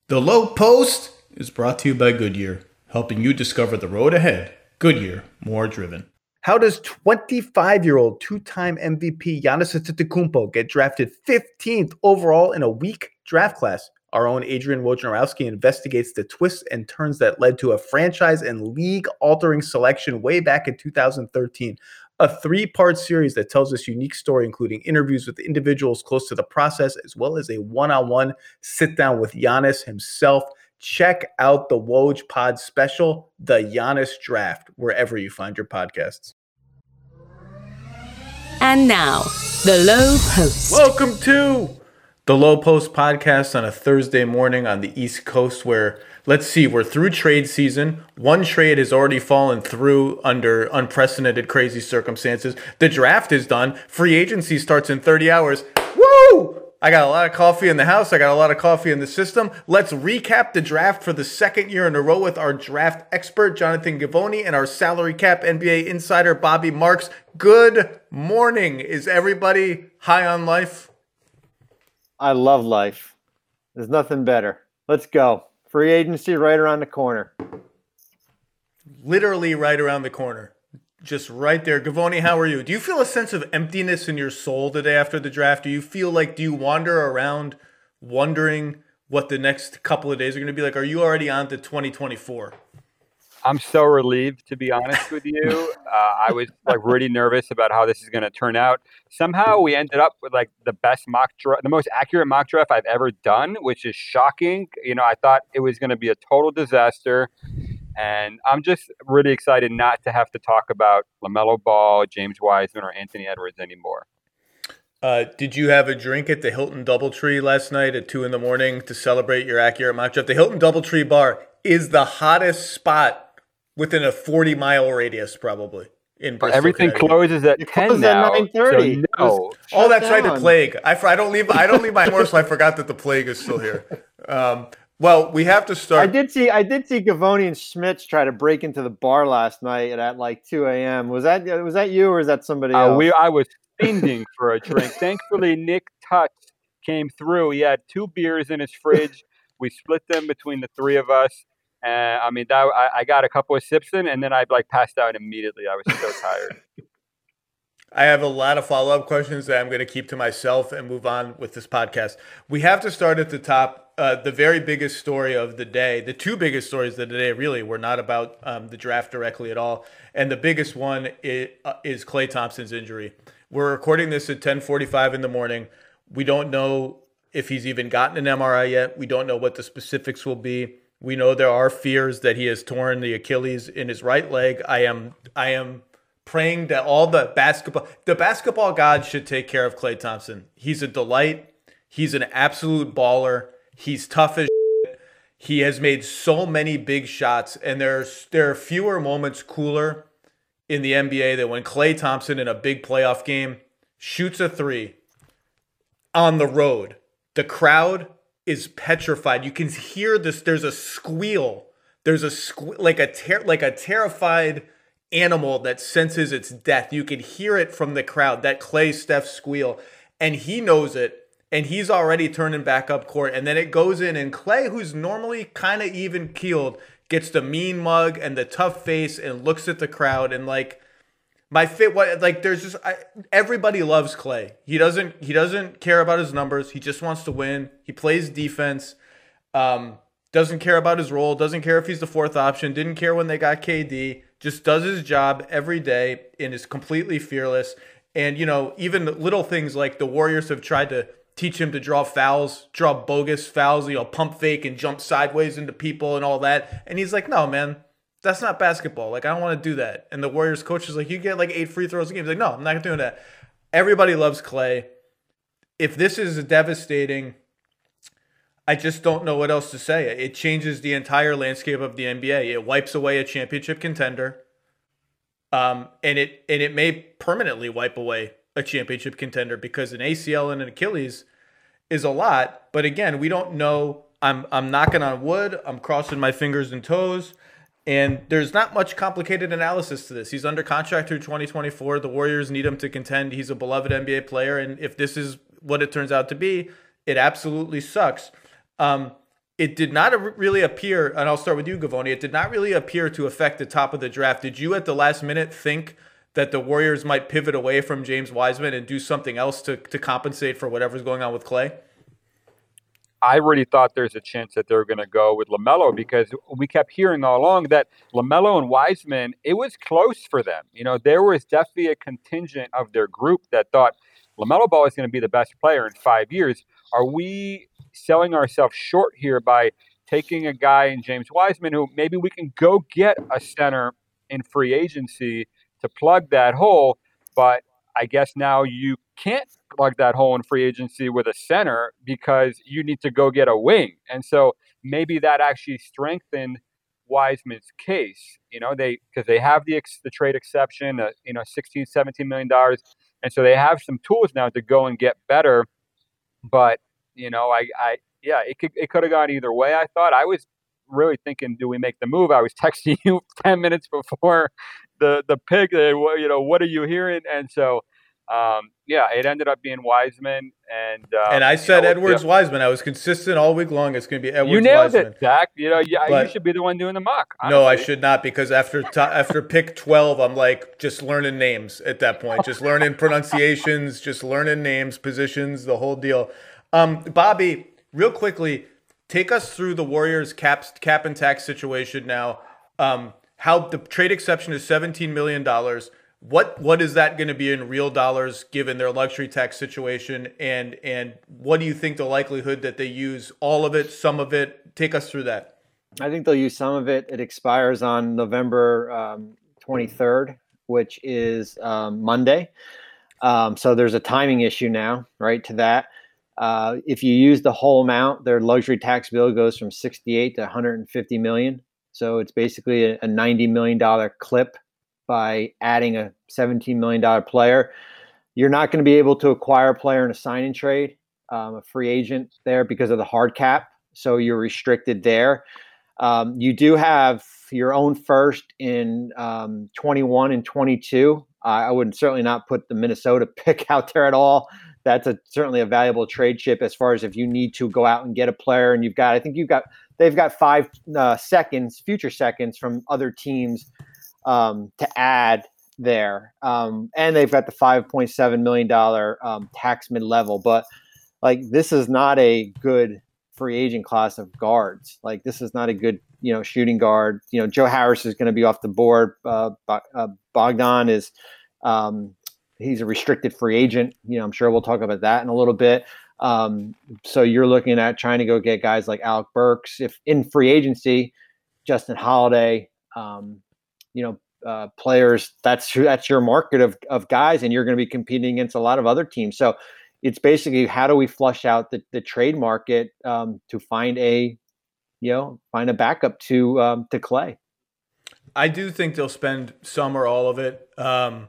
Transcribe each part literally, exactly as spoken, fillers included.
The Low Post is brought to you by Goodyear, helping you discover the road ahead. Goodyear, more driven. How does twenty-five-year-old two-time M V P Giannis Antetokounmpo get drafted fifteenth overall in a weak draft class? Our own Adrian Wojnarowski investigates the twists and turns that led to a franchise and league-altering selection way back in two thousand thirteen. A three-part series that tells this unique story, including interviews with individuals close to the process, as well as a one-on-one sit-down with Giannis himself. Check out the Woj Pod special, The Giannis Draft, wherever you find your podcasts. And now, The Low Post. Welcome to The Low Post podcast on a Thursday morning on the East Coast where, let's see, we're through trade season. One trade has already fallen through under unprecedented, crazy circumstances. The draft is done. Free agency starts in thirty hours. Woo! I got a lot of coffee in the house. I got a lot of coffee in the system. Let's recap the draft for the second year in a row with our draft expert, Jonathan Givony, and our salary cap N B A insider, Bobby Marks. Good morning. Is everybody high on life? I love life. There's nothing better. Let's go. Free agency right around the corner. Literally right around the corner. Just right there. Givony, how are you? Do you feel a sense of emptiness in your soul the day after the draft? Do you feel like, do you wander around wondering what the next couple of days are going to be like? Are you already on to twenty twenty-four? I'm so relieved, to be honest with you. Uh, I was like really nervous about how this is going to turn out. Somehow we ended up with like the best mock draft, the most accurate mock draft I've ever done, which is shocking. You know, I thought it was going to be a total disaster. And I'm just really excited not to have to talk about LaMelo Ball, James Wiseman, or Anthony Edwards anymore. Uh, did you have a drink at the Hilton Doubletree last night at two in the morning to celebrate your accurate mock draft? The Hilton Doubletree bar is the hottest spot within a forty mile radius, probably. In Bristol, Everything closes at It ten closes at now. nine thirty. So no. Oh, that's right, the down. plague. I, I don't leave. I don't leave my horse. So I forgot that the plague is still here. Um, well, we have to start. I did see I did see Gavoni and Schmitz try to break into the bar last night at, at like two a.m. Was that was that you or is that somebody Uh, else? we, I was fiending for a drink. Thankfully, Nick Tutch came through. He had two beers in his fridge. We split them between the three of us. And I mean, that, I, I got a couple of sips in, and then I like passed out immediately. I was so tired. I have a lot of follow-up questions that I'm going to keep to myself and move on with this podcast. We have to start at the top. Uh, the very biggest story of the day, the two biggest stories of the day really were not about um, the draft directly at all. And the biggest one is, uh, is Klay Thompson's injury. We're recording this at ten forty-five in the morning. We don't know if he's even gotten an M R I yet. We don't know what the specifics will be. We know there are fears that he has torn the Achilles in his right leg. I am I am praying that all the basketball the basketball gods should take care of Klay Thompson. He's a delight. He's an absolute baller. He's tough as shit. He has made so many big shots, and there's there are fewer moments cooler in the N B A than when Klay Thompson in a big playoff game shoots a three on the road. The crowd is petrified. You can hear this. There's a squeal. There's a sque- like a ter- like a terrified animal that senses its death. You can hear it from the crowd. That Klay Steph squeal, and he knows it. And he's already turning back up court. And then it goes in, and Klay, who's normally kind of even keeled, gets the mean mug and the tough face and looks at the crowd and like. My fit, what like there's just I, everybody loves Klay. He doesn't he doesn't care about his numbers. He just wants to win. He plays defense. Um, doesn't care about his role. Doesn't care if he's the fourth option. Didn't care when they got K D. Just does his job every day and is completely fearless. And you know, even little things like the Warriors have tried to teach him to draw fouls, draw bogus fouls. You know, pump fake and jump sideways into people and all that. And he's like, no, man. That's not basketball. Like, I don't want to do that. And the Warriors coach is like, you get like eight free throws a game. He's like, no, I'm not doing that. Everybody loves Klay. If this is devastating, I just don't know what else to say. It changes the entire landscape of the N B A. It wipes away a championship contender. Um, and it and it may permanently wipe away a championship contender because an A C L and an Achilles is a lot. But again, we don't know. I'm I'm knocking on wood. I'm crossing my fingers and toes. And there's not much complicated analysis to this. He's under contract through twenty twenty-four. The Warriors need him to contend. He's a beloved N B A player. And if this is what it turns out to be, it absolutely sucks. Um, it did not really appear, and I'll start with you, Gavoni, it did not really appear to affect the top of the draft. Did you at the last minute think that the Warriors might pivot away from James Wiseman and do something else to, to compensate for whatever's going on with Clay? I really thought there's a chance that they're going to go with LaMelo, because we kept hearing all along that LaMelo and Wiseman, it was close for them. You know, there was definitely a contingent of their group that thought LaMelo Ball is going to be the best player in five years. Are we selling ourselves short here by taking a guy in James Wiseman who maybe we can go get a center in free agency to plug that hole? But I guess now you can't plug that hole in free agency with a center because you need to go get a wing. And so maybe that actually strengthened Wiseman's case, you know, they, because they have the ex, the trade exception, uh, you know, sixteen, seventeen million dollars. And so they have some tools now to go and get better. But, you know, I, I, yeah, it could, it could have gone either way. I thought I was really thinking, do we make the move? I was texting you ten minutes before the, the pick, uh, you know, what are you hearing? And so, Um, yeah, it ended up being Wiseman, and uh, and I said you know, Edwards yeah. Wiseman. I was consistent all week long. It's going to be Edwards. You nailed Wiseman. it, Zach. You know, yeah, But, you should be the one doing the mock. Honestly. No, I should not, because after to, after pick twelve, I'm like just learning names at that point, just learning pronunciations, just learning names, positions, the whole deal. Um, Bobby, real quickly, take us through the Warriors cap cap and tax situation now. Um, how the trade exception is seventeen million dollars. What what is that going to be in real dollars given their luxury tax situation, and and what do you think the likelihood that they use all of it, some of it? Take us through that. I think they'll use some of it. It expires on November um, twenty-third, which is um, Monday. Um, so there's a timing issue now, right, to that. Uh, if you use the whole amount, their luxury tax bill goes from sixty-eight to one hundred fifty million. So it's basically a, a ninety million dollars clip by adding a seventeen million dollars player. You're not going to be able to acquire a player in a sign and trade, um, a free agent there because of the hard cap. So you're restricted there. Um, you do have your own first in um, twenty-one and twenty-two. Uh, I would certainly not put the Minnesota pick out there at all. That's a certainly a valuable trade chip as far as if you need to go out and get a player, and you've got, I think you've got, they've got five uh, seconds, future seconds from other teams um, to add there. Um, and they've got the five point seven million dollars um, tax mid-level, but like, this is not a good free agent class of guards. Like, this is not a good, you know, shooting guard. You know, Joe Harris is going to be off the board. Uh, uh, Bogdan is, um, he's a restricted free agent. You know, I'm sure we'll talk about that in a little bit. Um, so you're looking at trying to go get guys like Alec Burks, if in free agency, Justin Holiday, um, you know, uh, players, that's that's your market of, of guys, and you're going to be competing against a lot of other teams. So it's basically, how do we flush out the, the trade market um, to find a, you know, find a backup to um, to Clay. I do think they'll spend some or all of it, um,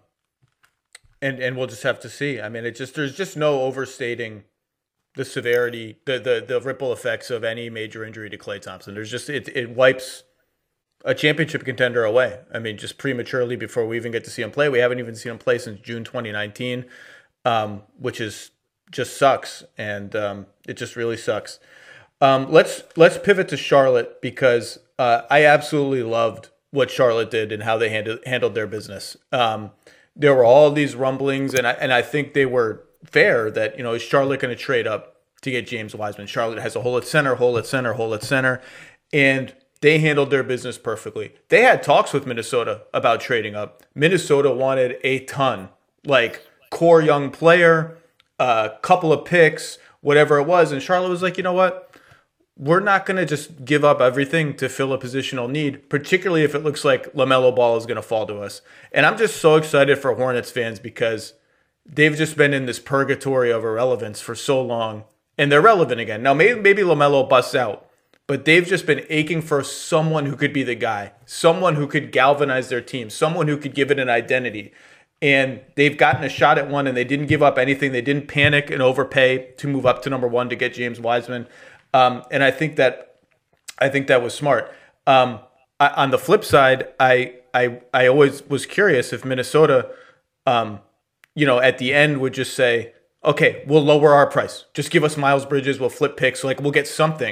and and we'll just have to see. I mean, it just there's just no overstating the severity, the the the ripple effects of any major injury to Klay Thompson. There's just it it wipes a championship contender away. I mean, just prematurely before we even get to see him play. We haven't even seen him play since June twenty nineteen, um, which is just sucks, and um, it just really sucks. Um, let's let's pivot to Charlotte, because uh, I absolutely loved what Charlotte did and how they handled handled their business. Um, there were all these rumblings, and I and I think they were fair. That, you know, is Charlotte going to trade up to get James Wiseman? Charlotte has a hole at center, hole at center, hole at center, and they handled their business perfectly. They had talks with Minnesota about trading up. Minnesota wanted a ton, like core young player, a couple of picks, whatever it was, and Charlotte was like, you know what? We're not going to just give up everything to fill a positional need, particularly if it looks like LaMelo Ball is going to fall to us. And I'm just so excited for Hornets fans, because they've just been in this purgatory of irrelevance for so long, and they're relevant again. Now, maybe, maybe LaMelo busts out, but they've just been aching for someone who could be the guy, someone who could galvanize their team, someone who could give it an identity. And they've gotten a shot at one, and they didn't give up anything. They didn't panic and overpay to move up to number one to get James Wiseman. Um, and I think that I think that was smart. Um, I, on the flip side, I I I always was curious if Minnesota, um, you know, at the end would just say, okay, we'll lower our price. Just give us Miles Bridges. We'll flip picks. Like, we'll get something.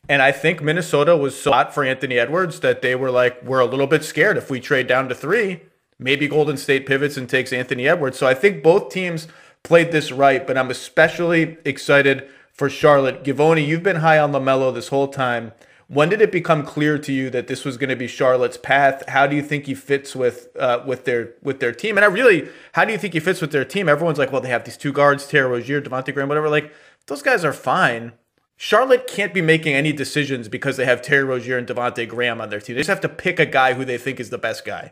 And I think Minnesota was so hot for Anthony Edwards that they were like, we're a little bit scared if we trade down to three. Maybe Golden State pivots and takes Anthony Edwards. So I think both teams played this right, but I'm especially excited for Charlotte. Givony, you've been high on LaMelo this whole time. When did it become clear to you that this was going to be Charlotte's path? How do you think he fits with uh, with their with their team? And I really, how do you think he fits with their team? Everyone's like, well, they have these two guards, Terry Rozier, Devontae Graham, whatever. Like, those guys are fine. Charlotte can't be making any decisions because they have Terry Rozier and Devontae Graham on their team. They just have to pick a guy who they think is the best guy.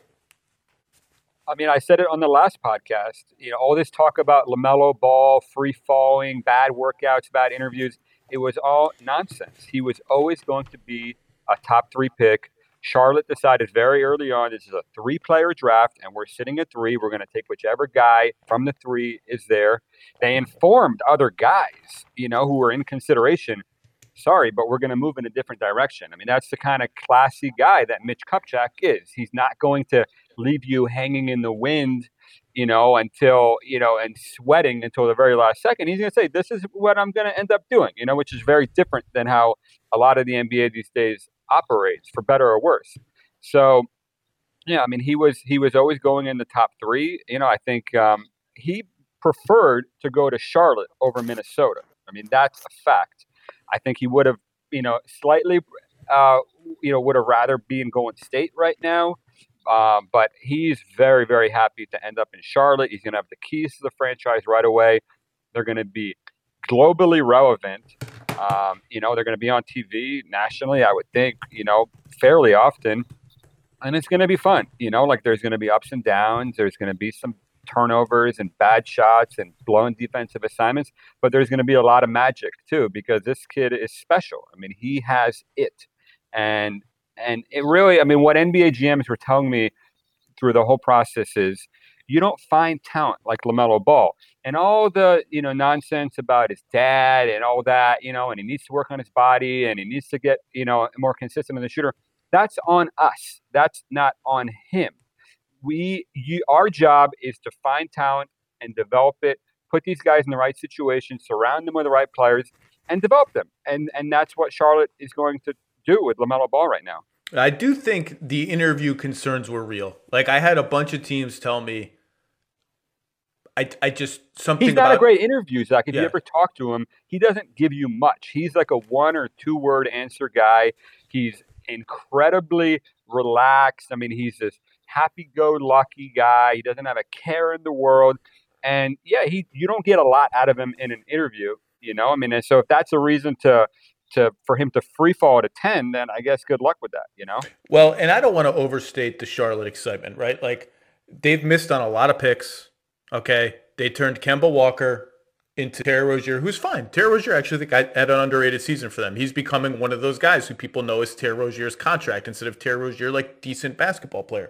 I mean, I said it on the last podcast. You know, all this talk about LaMelo Ball, free falling, bad workouts, bad interviews, it was all nonsense. He was always going to be a top three pick. Charlotte decided very early on, this is a three-player draft, and we're sitting at three. We're going to take whichever guy from the three is there. They informed other guys, you know, who were in consideration. Sorry, but we're going to move in a different direction. I mean, that's the kind of classy guy that Mitch Kupchak is. He's not going to leave you hanging in the wind, you know, until, you know, and sweating until the very last second. He's going to say, this is what I'm going to end up doing, you know, which is very different than how a lot of the N B A these days operates, for better or worse. So, yeah, I mean, he was he was always going in the top three. You know, I think um, he preferred to go to Charlotte over Minnesota. I mean, that's a fact. I think he would have, you know, slightly, uh, you know, would have rather be in Golden State right now. Um, but he's very, very happy to end up in Charlotte. He's going to have the keys to the franchise right away. They're going to be globally relevant. Um, you know, they're going to be on T V nationally, I would think, you know, fairly often. And it's going to be fun. You know, like there's going to be ups and downs. There's going to be some turnovers and bad shots and blown defensive assignments, but there's going to be a lot of magic too, because this kid is special. I mean, he has it. And, and it really, I mean, what N B A G Ms were telling me through the whole process is you don't find talent like LaMelo Ball, and all the, you know, nonsense about his dad and all that, you know, and he needs to work on his body and he needs to get, you know, more consistent in the shooter. That's on us. That's not on him. We, you, our job is to find talent and develop it, put these guys in the right situation, surround them with the right players, and develop them. And and that's what Charlotte is going to do with LaMelo Ball right now. I do think the interview concerns were real. Like, I had a bunch of teams tell me, I, I just, something He's not about, a great interview, Zach. If yeah. you ever talk to him, he doesn't give you much. He's like a one or two word answer guy. He's incredibly relaxed. I mean, he's this happy-go-lucky guy. He doesn't have a care in the world. And, yeah, he you don't get a lot out of him in an interview, you know? I mean, and so if that's a reason to to for him to free fall at a ten, then I guess good luck with that, you know? Well, and I don't want to overstate the Charlotte excitement, right? Like, they've missed on a lot of picks, okay? They turned Kemba Walker into Terry Rozier, who's fine. Terry Rozier actually think I had an underrated season for them. He's becoming one of those guys who people know as Terry Rozier's contract instead of Terry Rozier, like, decent basketball player.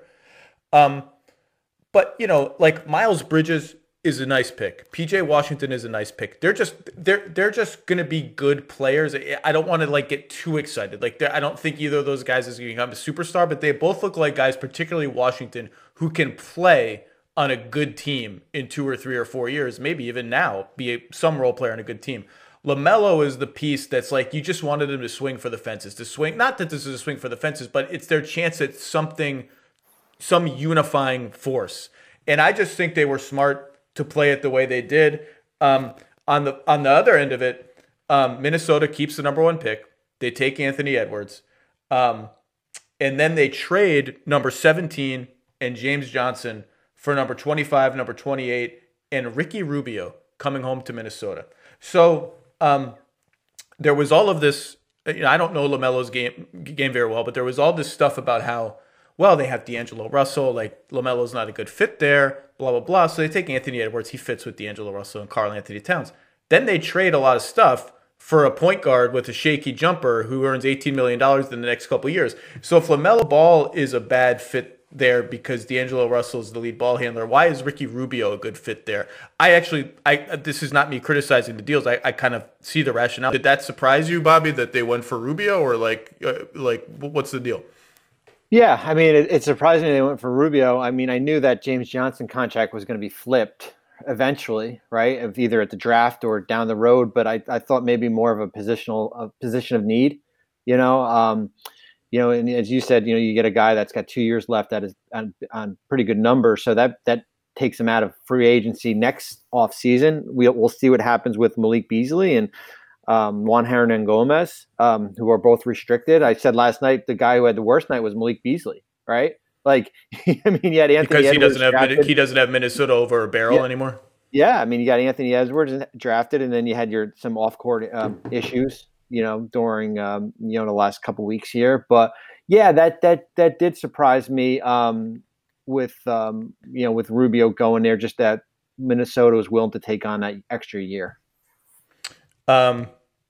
Um, but, you know, like, Miles Bridges is a nice pick. P J Washington is a nice pick. They're just they're they're just gonna be good players. I don't want to like get too excited. Like, I don't think either of those guys is gonna become a superstar, but they both look like guys, particularly Washington, who can play on a good team in two or three or four years, maybe even now, be a, some role player on a good team. LaMelo is the piece that's like, you just wanted him to swing for the fences, to swing. Not that this is a swing for the fences, but it's their chance at something, some unifying force. And I just think they were smart to play it the way they did. Um, on the on the other end of it, um, Minnesota keeps the number one pick. They take Anthony Edwards. Um, and then they trade number seventeen and James Johnson for number twenty-five, number twenty-eight, and Ricky Rubio coming home to Minnesota. So um, there was all of this. You know, I don't know LaMelo's game game very well, but there was all this stuff about how, well, they have D'Angelo Russell, like LaMelo's not a good fit there, blah, blah, blah. So they take Anthony Edwards. He fits with D'Angelo Russell and Karl Anthony Towns. Then they trade a lot of stuff for a point guard with a shaky jumper who earns eighteen million dollars in the next couple of years. So if LaMelo Ball is a bad fit there because D'Angelo Russell is the lead ball handler, why is Ricky Rubio a good fit there? I actually, I this is not me criticizing the deals. I, I kind of see the rationale. Did that surprise you, Bobby, that they went for Rubio, or like, uh, like what's the deal? Yeah, I mean, it, it surprised me they went for Rubio. I mean, I knew that James Johnson contract was going to be flipped eventually, right? Of either at the draft or down the road, but I, I thought maybe more of a positional a position of need, you know. Um, you know, and as you said, you know, you get a guy that's got two years left that is on, on pretty good numbers, so that that takes him out of free agency next off season. We'll we'll see what happens with Malik Beasley and um, Juan Hernan Gomez, um, who are both restricted. I said last night the guy who had the worst night was Malik Beasley, right? Like, I mean, you had Anthony because he Edwards doesn't have drafted. he doesn't have Minnesota over a barrel Yeah. anymore. Yeah, I mean, you got Anthony Edwards drafted, and then you had your some off court um, issues, you know, during um, you know the last couple weeks here. But yeah, that that that did surprise me um, with um, you know with Rubio going there. Just that Minnesota was willing to take on that extra year. Um.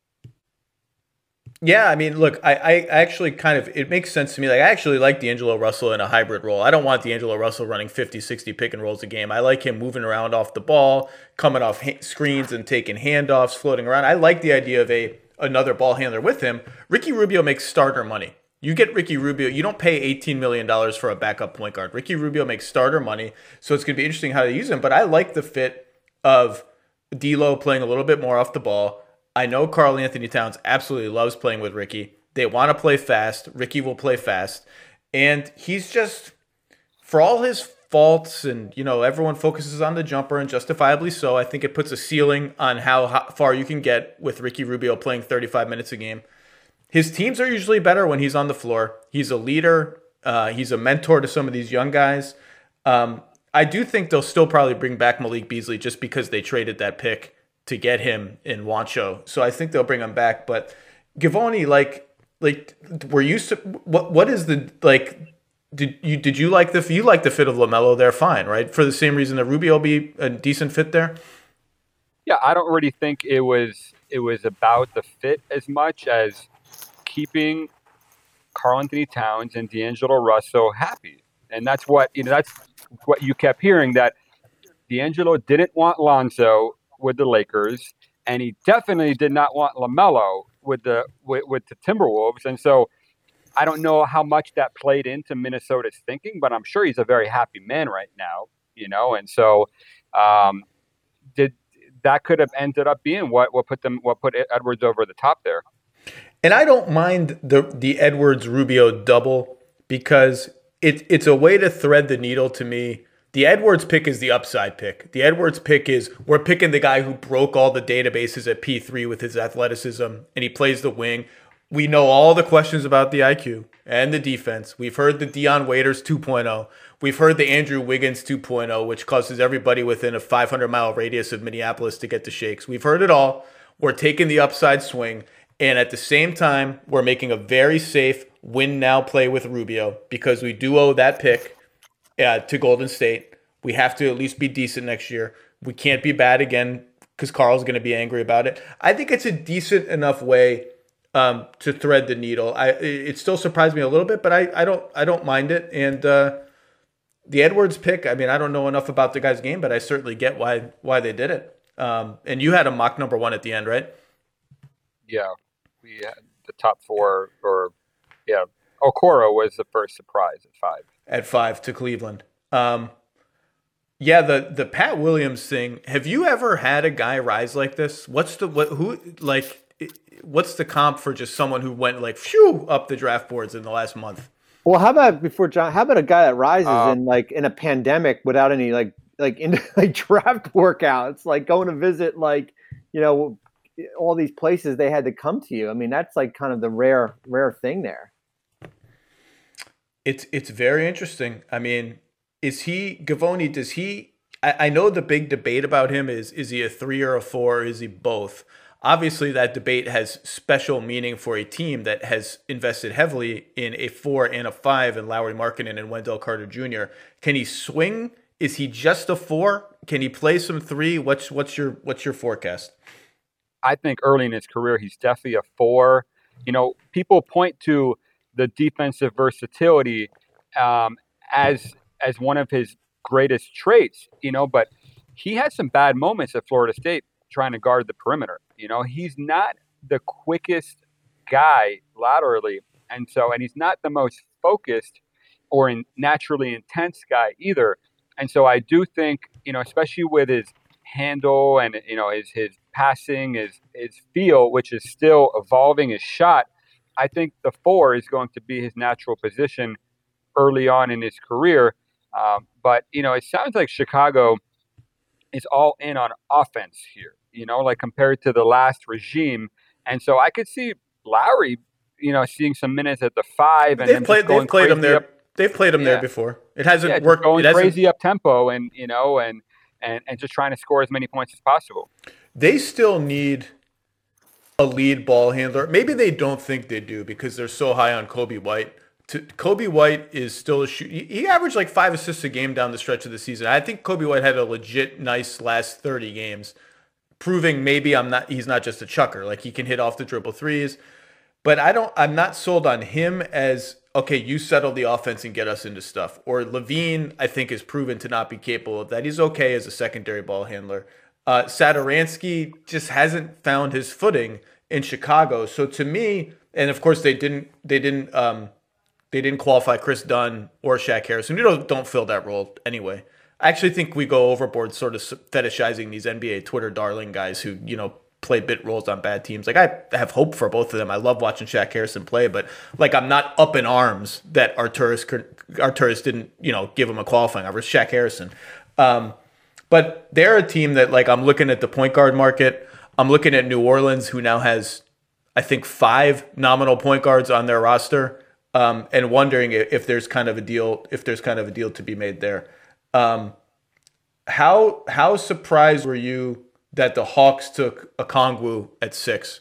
Yeah, I mean, look, I, I actually kind of, it makes sense to me. Like, I actually like D'Angelo Russell in a hybrid role. I don't want D'Angelo Russell running fifty, sixty pick and rolls a game. I like him moving around off the ball, coming off ha- screens and taking handoffs, floating around. I like the idea of a another ball handler with him. Ricky Rubio makes starter money. You get Ricky Rubio, you don't pay eighteen million dollars for a backup point guard. Ricky Rubio makes starter money, so it's going to be interesting how to use him. But I like the fit of D'Lo playing a little bit more off the ball. I know Karl Anthony Towns absolutely loves playing with Ricky. They want to play fast. Ricky will play fast. And he's just, for all his faults, and, you know, everyone focuses on the jumper, and justifiably so, I think it puts a ceiling on how far you can get with Ricky Rubio playing thirty-five minutes a game. His teams are usually better when he's on the floor. He's a leader. Uh, he's a mentor to some of these young guys. Um, I do think they'll still probably bring back Malik Beasley just because they traded that pick to get him in Wancho. So I think they'll bring him back. But Givony, like, like, were you, what, what is the, like, did you, did you like the, you like the fit of LaMelo there? Fine, right? For the same reason that Rubio will be a decent fit there? Yeah, I don't really think it was, it was about the fit as much as keeping Karl Anthony Towns and D'Angelo Russell happy. And that's what, you know, that's what you kept hearing, that D'Angelo didn't want Lonzo with the Lakers, and he definitely did not want LaMelo with the with, with the Timberwolves. And so I don't know how much that played into Minnesota's thinking, but I'm sure he's a very happy man right now, you know. And so um, did that could have ended up being what what put them what put Edwards over the top there. And I don't mind the the Edwards Rubio double because it it's a way to thread the needle to me. The Edwards pick is the upside pick. The Edwards pick is, we're picking the guy who broke all the databases at P three with his athleticism, and he plays the wing. We know all the questions about the I Q and the defense. We've heard the Dion Waiters two point oh. We've heard the Andrew Wiggins two point oh, which causes everybody within a five hundred mile radius of Minneapolis to get the shakes. We've heard it all. We're taking the upside swing, and at the same time, we're making a very safe win-now play with Rubio because we do owe that pick Uh, to Golden State. We have to at least be decent next year. We can't be bad again because Carl's going to be angry about it. I think it's a decent enough way um, to thread the needle. I it still surprised me a little bit, but I, I don't I don't mind it. And uh, the Edwards pick, I mean, I don't know enough about the guy's game, but I certainly get why why they did it. Um, and you had a mock number one at the end, right? Yeah, we had the top four, or yeah, Okoro was the first surprise at five. At five to Cleveland. Um, yeah, the the Pat Williams thing. Have you ever had a guy rise like this? What's the what who like? What's the comp for just someone who went like phew up the draft boards in the last month? Well, how about before John? How about a guy that rises Um, in like in a pandemic without any like like in like draft workouts, like going to visit like you know all these places they had to come to you. I mean, that's like kind of the rare rare thing there. It's it's very interesting. I mean, is he Gavoni? Does he? I, I know the big debate about him is is he a three or a four? Or is he both? Obviously, that debate has special meaning for a team that has invested heavily in a four and a five in Lauri Markkanen and Wendell Carter Junior Can he swing? Is he just a four? Can he play some three? What's what's your what's your forecast? I think early in his career, he's definitely a four. You know, people point to the defensive versatility um, as as one of his greatest traits, you know, but he had some bad moments at Florida State trying to guard the perimeter. You know, he's not the quickest guy laterally, and so and he's not the most focused or in naturally intense guy either. And so I do think, you know, especially with his handle and, you know, his his passing, his his feel, which is still evolving, his shot, I think the four is going to be his natural position early on in his career. Um, but, you know, it sounds like Chicago is all in on offense here, you know, like compared to the last regime. And so I could see Lowry, you know, seeing some minutes at the five. And they've played, they've played him there. Up, they've played him yeah. there before. It hasn't yeah, worked. Going it hasn't, crazy up tempo and, you know, and, and, and just trying to score as many points as possible. They still need a lead ball handler. Maybe they don't think they do because they're so high on Coby White. To, Coby White is still a shoot. He averaged like five assists a game down the stretch of the season. I think Coby White had a legit nice last thirty games, proving maybe I'm not. He's not just a chucker. Like he can hit off the dribble threes, but I don't. I'm not sold on him as okay. You settle the offense and get us into stuff. Or Levine, I think, is proven to not be capable of that. He's okay as a secondary ball handler. Uh, Satoransky just hasn't found his footing in Chicago. So to me, and of course they didn't. They didn't. Um, They didn't qualify Chris Dunn or Shaq Harrison. You don't, don't fill that role anyway. I actually think we go overboard sort of fetishizing these N B A Twitter darling guys who, you know, play bit roles on bad teams. Like, I have hope for both of them. I love watching Shaq Harrison play, but, like, I'm not up in arms that Arturas, Arturas didn't, you know, give him a qualifying over Shaq Harrison. Um, but they're a team that, like, I'm looking at the point guard market. I'm looking at New Orleans, who now has, I think, five nominal point guards on their roster. Um, and wondering if, if there's kind of a deal, if there's kind of a deal to be made there. Um, how how surprised were you that the Hawks took Okongwu at six?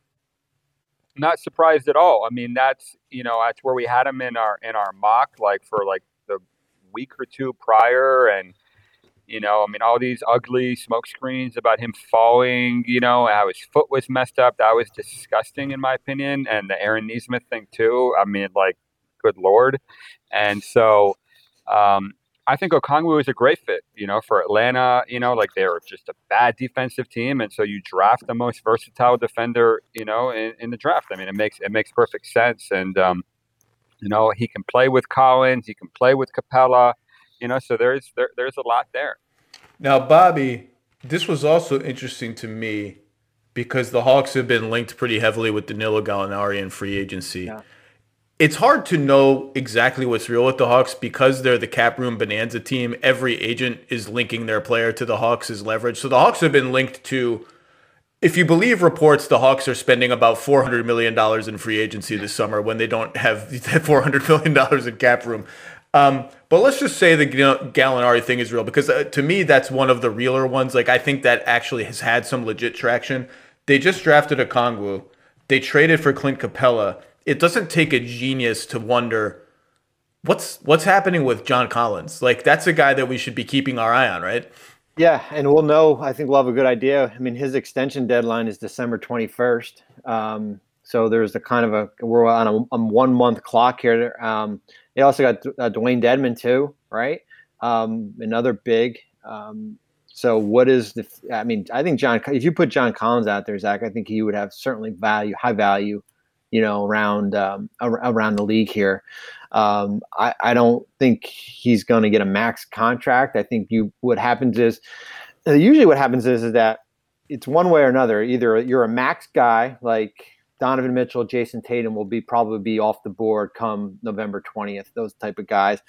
Not surprised at all. I mean, that's you know that's where we had him in our in our mock, like for like the week or two prior, and you know, I mean, all these ugly smoke screens about him falling, you know, how his foot was messed up. That was disgusting, in my opinion. And the Aaron Nesmith thing, too. I mean, like, good Lord. And so um, I think Okongwu is a great fit, you know, for Atlanta. You know, like, they're just a bad defensive team. And so you draft the most versatile defender, you know, in, in the draft. I mean, it makes it makes perfect sense. And, um, you know, he can play with Collins. He can play with Capella. You know, so there's there, there's a lot there. Now, Bobby, this was also interesting to me because the Hawks have been linked pretty heavily with Danilo Gallinari in free agency. Yeah. It's hard to know exactly what's real with the Hawks because they're the cap room bonanza team. Every agent is linking their player to the Hawks as leverage. So the Hawks have been linked to, if you believe reports, the Hawks are spending about four hundred million dollars in free agency this summer when they don't have four hundred million dollars in cap room. Um, but let's just say the Gallinari thing is real because uh, to me, that's one of the realer ones. Like, I think that actually has had some legit traction. They just drafted Okongwu. They traded for Clint Capella. It doesn't take a genius to wonder what's, what's happening with John Collins. Like, that's a guy that we should be keeping our eye on, right? Yeah. And we'll know, I think we'll have a good idea. I mean, his extension deadline is December twenty-first. Um, so there's a kind of a, we're on a, a one month clock here. Um, They also got uh, Dwayne Dedmon too, right? Um, another big. Um, so what is the? I mean, I think John. If you put John Collins out there, Zach, I think he would have certainly value, high value, you know, around um, around the league here. Um, I, I don't think he's going to get a max contract. I think you what happens is usually what happens is is that it's one way or another. Either you're a max guy like Donovan Mitchell, Jason Tatum will be probably be off the board come November twentieth, those type of guys.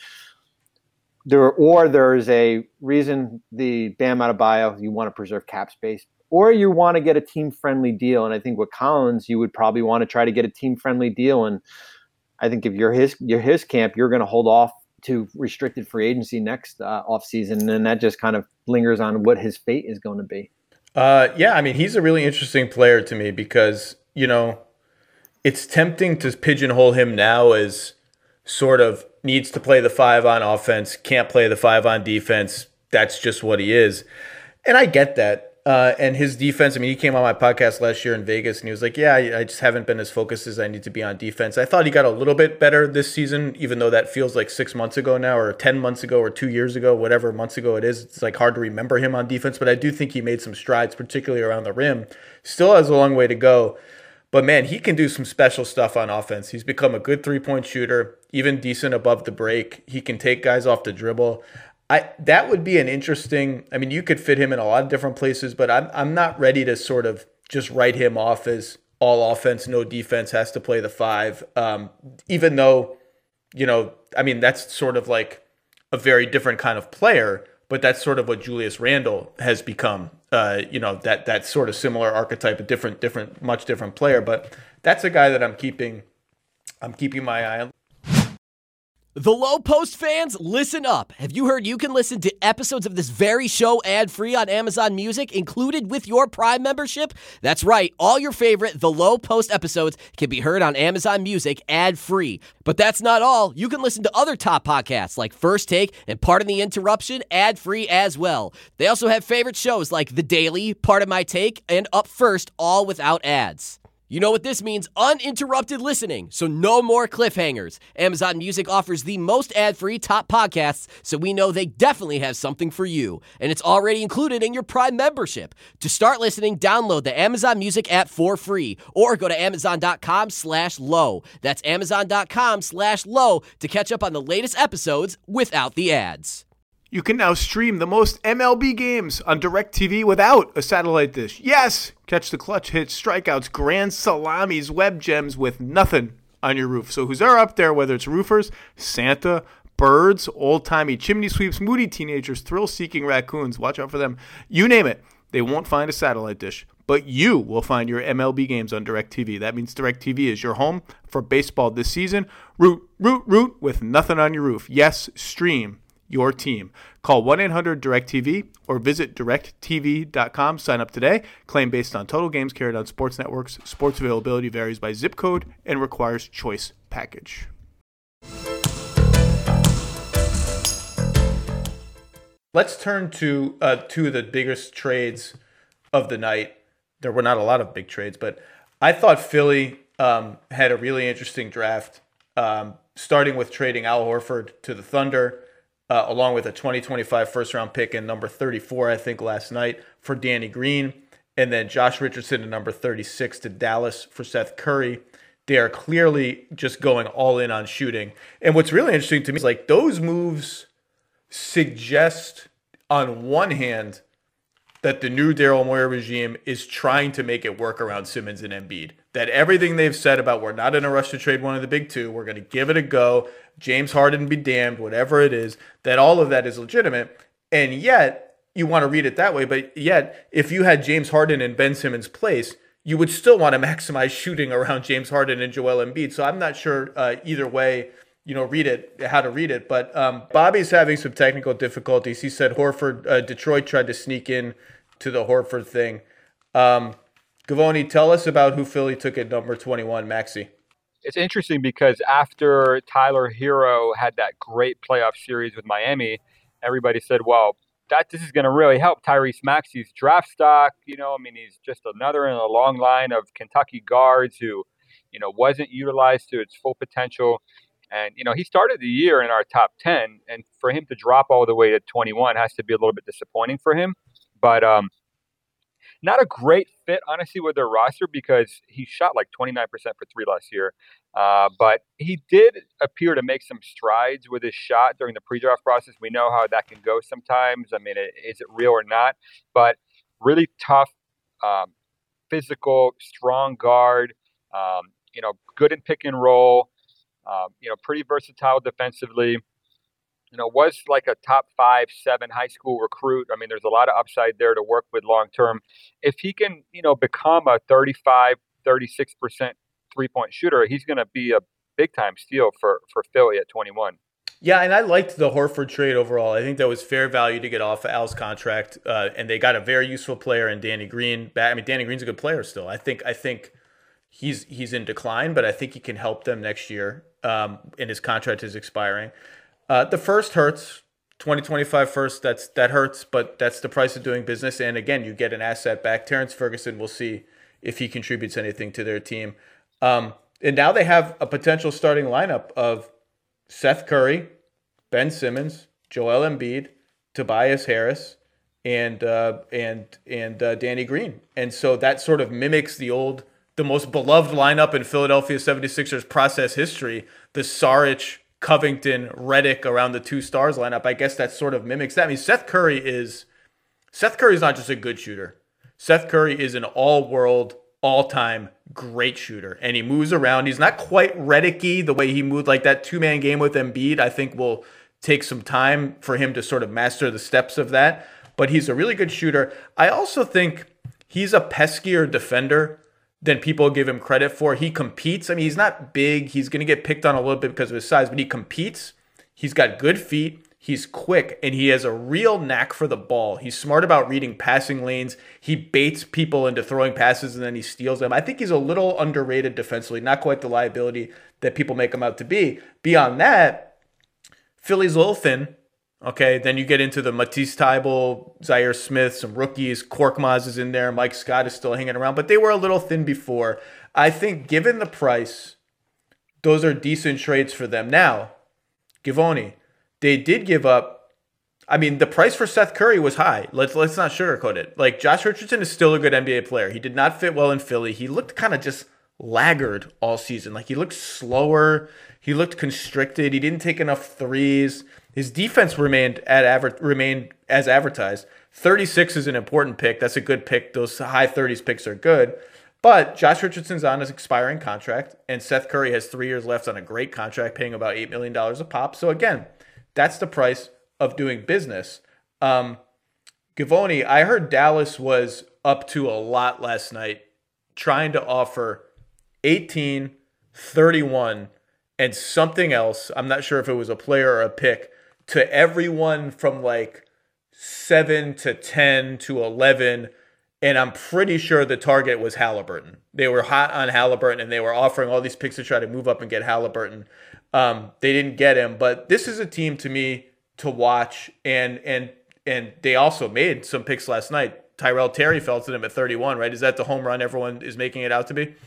There, or there's a reason the Bam Adebayo, you want to preserve cap space, or you want to get a team-friendly deal. And I think with Collins, you would probably want to try to get a team-friendly deal. And I think if you're his, you're his camp, you're going to hold off to restricted free agency next uh, offseason. And that just kind of lingers on what his fate is going to be. Uh, yeah, I mean, he's a really interesting player to me because – you know, it's tempting to pigeonhole him now as sort of needs to play the five on offense, can't play the five on defense. That's just what he is. And I get that. Uh, and his defense, I mean, he came on my podcast last year in Vegas and he was like, yeah, I, I just haven't been as focused as I need to be on defense. I thought he got a little bit better this season, even though that feels like six months ago now or ten months ago or two years ago, whatever months ago it is. It's like hard to remember him on defense, but I do think he made some strides, particularly around the rim. Still has a long way to go. But, man, he can do some special stuff on offense. He's become a good three-point shooter, even decent above the break. He can take guys off the dribble. I that would be an interesting. I mean, you could fit him in a lot of different places, but I'm I'm not ready to sort of just write him off as all offense, no defense, has to play the five. Um, even though, you know, I mean, that's sort of like a very different kind of player, but that's sort of what Julius Randle has become. Uh, you know, that that sort of similar archetype, a different, different, much different player. But that's a guy that I'm keeping. I'm keeping my eye on. The Low Post fans, listen up. Have you heard you can listen to episodes of this very show ad-free on Amazon Music, included with your Prime membership? That's right. All your favorite The Low Post episodes can be heard on Amazon Music ad-free. But that's not all. You can listen to other top podcasts like First Take and Pardon the Interruption ad-free as well. They also have favorite shows like The Daily, Pardon My Take, and Up First, all without ads. You know what this means? Uninterrupted listening, so no more cliffhangers. Amazon Music offers the most ad-free top podcasts, so we know they definitely have something for you. And it's already included in your Prime membership. To start listening, download the Amazon Music app for free, or go to amazon.com slash low. That's amazon.com slash low to catch up on the latest episodes without the ads. You can now stream the most M L B games on DirecTV without a satellite dish. Yes! Catch the clutch hits, strikeouts, grand salamis, web gems with nothing on your roof. So who's ever up there, whether it's roofers, Santa, birds, old-timey chimney sweeps, moody teenagers, thrill-seeking raccoons, watch out for them. You name it, they won't find a satellite dish. But you will find your M L B games on DirecTV. That means DirecTV is your home for baseball this season. Root, root, root with nothing on your roof. Yes, stream your team. Call one eight hundred direct T V or visit direct t v dot com. Sign up today. Claim based on total games carried on sports networks. Sports availability varies by zip code and requires choice package. Let's turn to uh, two of the biggest trades of the night. There were not a lot of big trades, but I thought Philly um, had a really interesting draft, um, starting with trading Al Horford to the Thunder. Uh, along with a twenty twenty-five first-round pick and number thirty-four, I think, last night for Danny Green. And then Josh Richardson and number thirty-six to Dallas for Seth Curry. They are clearly just going all in on shooting. And what's really interesting to me is like those moves suggest, on one hand, that the new Daryl Morey regime is trying to make it work around Simmons and Embiid. That everything they've said about we're not in a rush to trade one of the big two, we're going to give it a go, James Harden be damned, whatever it is, that all of that is legitimate. And yet, you want to read it that way, but yet, if you had James Harden in Ben Simmons' place, you would still want to maximize shooting around James Harden and Joel Embiid. So I'm not sure uh, either way, you know, read it, how to read it. But um, Bobby's having some technical difficulties. He said Horford, uh, Detroit tried to sneak in to the Horford thing. Um, Gavoni, tell us about who Philly took at number twenty-one, Maxey. It's interesting because after Tyler Hero had that great playoff series with Miami, everybody said, well, that this is going to really help Tyrese Maxey's draft stock. You know, I mean, he's just another in a long line of Kentucky guards who, you know, wasn't utilized to its full potential. And, you know, he started the year in our top ten, and for him to drop all the way to twenty-one has to be a little bit disappointing for him. But um, not a great fit, honestly, with their roster because he shot like twenty-nine percent for three last year. Uh, but he did appear to make some strides with his shot during the pre-draft process. We know how that can go sometimes. I mean, it, is it real or not? But really tough, um, physical, strong guard, um, you know, good in pick and roll, um, you know, pretty versatile defensively. You know, was like a top five, seven high school recruit. I mean, there's a lot of upside there to work with long term. If he can, you know, become a thirty-five, thirty-six percent three-point shooter, he's going to be a big-time steal for, for Philly at twenty-one. Yeah, and I liked the Horford trade overall. I think that was fair value to get off Al's contract, uh, and they got a very useful player in Danny Green. I mean, Danny Green's a good player still. I think I think he's he's in decline, but I think he can help them next year, um, and his contract is expiring. Uh, the first hurts, twenty twenty-five first, that's, that hurts, but that's the price of doing business. And again, you get an asset back. Terrence Ferguson, we'll see if he contributes anything to their team. Um, and now they have a potential starting lineup of Seth Curry, Ben Simmons, Joel Embiid, Tobias Harris, and uh, and and uh, Danny Green. And so that sort of mimics the old, the most beloved lineup in Philadelphia seventy-sixers process history, the Saric, Covington, Redick around the two stars lineup. I guess that sort of mimics that. I mean, Seth Curry is Seth Curry is not just a good shooter. Seth Curry is an all-world, all-time great shooter, and he moves around. He's not quite Redick-y the way he moved, like that two-man game with Embiid. I think will take some time for him to sort of master the steps of that, but he's a really good shooter. I also think he's a peskier defender than people give him credit for. He competes. I mean, he's not big. He's going to get picked on a little bit because of his size, but he competes. He's got good feet. He's quick, and he has a real knack for the ball. He's smart about reading passing lanes. He baits people into throwing passes, and then he steals them. I think he's a little underrated defensively, not quite the liability that people make him out to be. Beyond that, Philly's a little thin. Okay, then you get into the Matisse Thybulle, Zaire Smith, some rookies. Korkmaz is in there. Mike Scott is still hanging around, but they were a little thin before. I think given the price, those are decent trades for them. Now, Givony, they did give up. I mean, the price for Seth Curry was high. Let's let's not sugarcoat it. Like, Josh Richardson is still a good N B A player. He did not fit well in Philly. He looked kind of just laggard all season. Like, he looked slower. He looked constricted. He didn't take enough threes. His defense remained at aver- remained as advertised. thirty-six is an important pick. That's a good pick. Those high thirties picks are good. But Josh Richardson's on his expiring contract, and Seth Curry has three years left on a great contract, paying about eight million dollars a pop. So again, that's the price of doing business. Um, Givony, I heard Dallas was up to a lot last night, trying to offer eighteen, thirty-one, and something else. I'm not sure if it was a player or a pick, to everyone from like seven to ten to eleven. And I'm pretty sure the target was Halliburton. They were hot on Halliburton, and they were offering all these picks to try to move up and get Halliburton. Um, they didn't get him, but this is a team to me to watch. And and and they also made some picks last night. Tyrell Terry fell to them at thirty-one, right? Is that the home run everyone is making it out to be?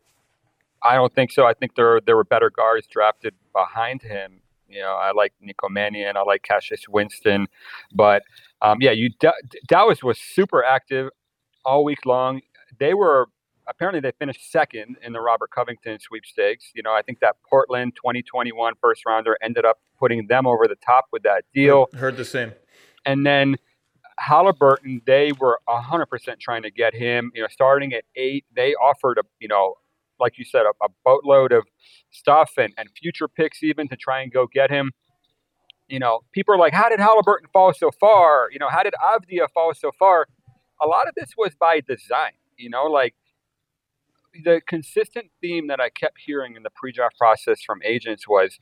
I don't think so. I think there there were better guards drafted behind him. You know, I like Nico Mannion, I like Cassius Winston, but um, yeah, you D- Dallas was super active all week long. They were apparently they finished second in the Robert Covington sweepstakes. You know, I think that Portland twenty twenty-one first rounder ended up putting them over the top with that deal. Heard the same. And then Halliburton, they were one hundred percent trying to get him. You know, starting at eight, they offered a you know. like you said, a, a boatload of stuff and, and future picks even to try and go get him. You know, people are like, how did Halliburton fall so far? You know, how did Avdia fall so far? A lot of this was by design, you know, like the consistent theme that I kept hearing in the pre-draft process from agents was,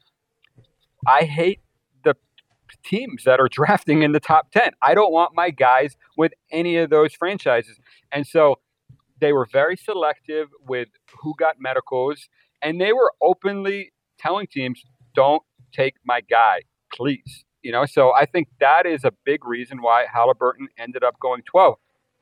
I hate the teams that are drafting in the top ten. I don't want my guys with any of those franchises. And so they were very selective with who got medicals, and they were openly telling teams, don't take my guy, please. You know, so I think that is a big reason why Halliburton ended up going twelve.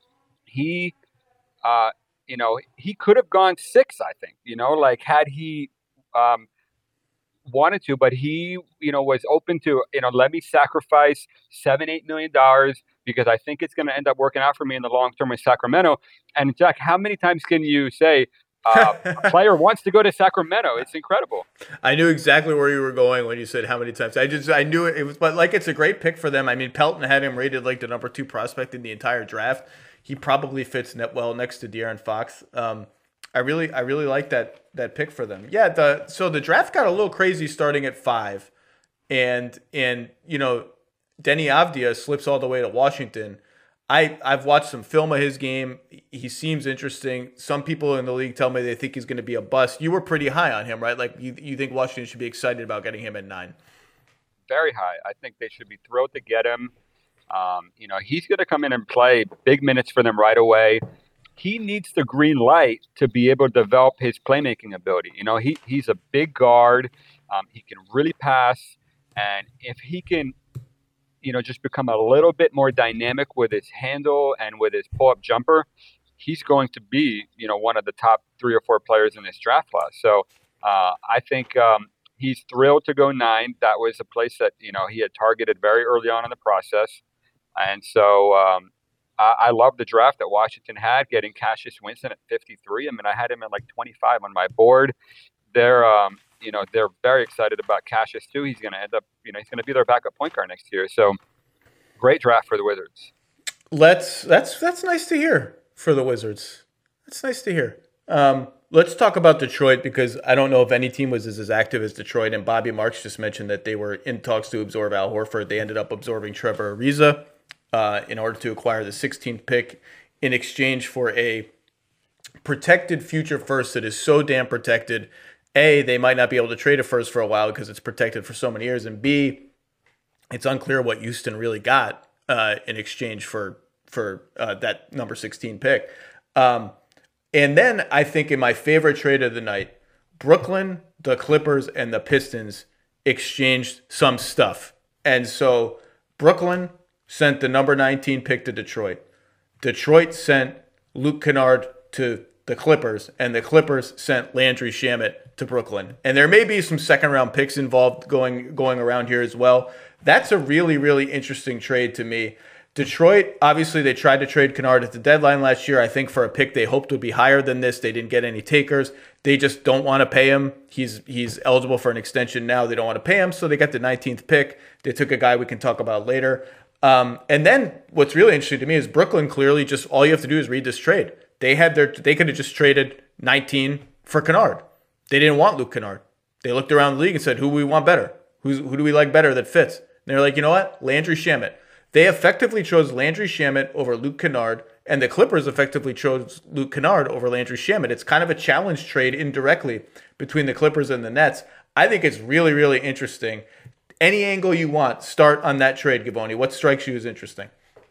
He, uh, you know, he could have gone six, I think, you know, like had he um, wanted to, but he, you know, was open to, you know, let me sacrifice seven, eight million dollars because I think it's going to end up working out for me in the long term with Sacramento. And Jack, how many times can you say uh, a player wants to go to Sacramento? It's incredible. I knew exactly where you were going when you said how many times. I just, I knew it, it was, but like, it's a great pick for them. I mean, Pelton had him rated like the number two prospect in the entire draft. He probably fits net well next to De'Aaron Fox. Um, I really, I really like that that pick for them. Yeah. The so the draft got a little crazy starting at five, and and you know, Denny Avdia slips all the way to Washington. I, I've watched some film of his game. He seems interesting. Some people in the league tell me they think he's going to be a bust. You were pretty high on him, right? Like you, you think Washington should be excited about getting him at nine? Very high. I think they should be thrilled to get him. Um, you know, he's going to come in and play big minutes for them right away. He needs the green light to be able to develop his playmaking ability. You know, he he's a big guard. Um, he can really pass. And if he can, you know, just become a little bit more dynamic with his handle and with his pull-up jumper, he's going to be, you know, one of the top three or four players in this draft class. So uh, I think um, he's thrilled to go nine. That was a place that, you know, he had targeted very early on in the process. And so um, I, I love the draft that Washington had, getting Cassius Winston at fifty-three. I mean, I had him at like twenty-five on my board. They're, um, you know, they're very excited about Cassius too. He's going to end up, you know, he's going to be their backup point guard next year. So great draft for the Wizards. Let's that's that's nice to hear for the Wizards. That's nice to hear. Um, let's talk about Detroit, because I don't know if any team was as, as active as Detroit. And Bobby Marks just mentioned that they were in talks to absorb Al Horford. They ended up absorbing Trevor Ariza uh, in order to acquire the sixteenth pick in exchange for a protected future first that is so damn protected. A, they might not be able to trade a first for a while because it's protected for so many years. And B, it's unclear what Houston really got uh, in exchange for for uh, that number sixteen pick. Um, and then I think in my favorite trade of the night, Brooklyn, the Clippers, and the Pistons exchanged some stuff. And so Brooklyn sent the number nineteen pick to Detroit. Detroit sent Luke Kennard to the Clippers, and the Clippers sent Landry Shamet to Brooklyn. And there may be some second round picks involved going going around here as well. That's a really, really interesting trade to me. Detroit, obviously, they tried to trade Kennard at the deadline last year. I think for a pick they hoped would be higher than this. They didn't get any takers. They just don't want to pay him. He's he's eligible for an extension now. They don't want to pay him, so they got the nineteenth pick. They took a guy we can talk about later. Um, and then what's really interesting to me is Brooklyn clearly just, all you have to do is read this trade. They had their they could have just traded nineteen for Kennard. They didn't want Luke Kennard. They looked around the league and said, who do we want better? Who's, who do we like better that fits? And they're like, you know what? Landry Shamet. They effectively chose Landry Shamet over Luke Kennard, and the Clippers effectively chose Luke Kennard over Landry Shamet. It's kind of a challenge trade indirectly between the Clippers and the Nets. I think it's really, really interesting. Any angle you want, start on that trade, Givony. What strikes you as interesting?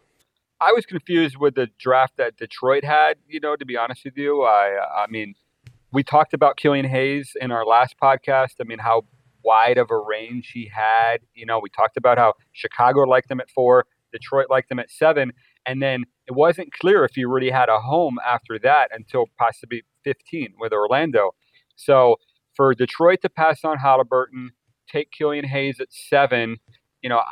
I was confused with the draft that Detroit had, you know, to be honest with you. I I mean, we talked about Killian Hayes in our last podcast. I mean, how wide of a range he had. You know, we talked about how Chicago liked him at four, Detroit liked him at seven, and then it wasn't clear if he really had a home after that until possibly fifteen with Orlando. So for Detroit to pass on Halliburton, take Killian Hayes at seven, you know,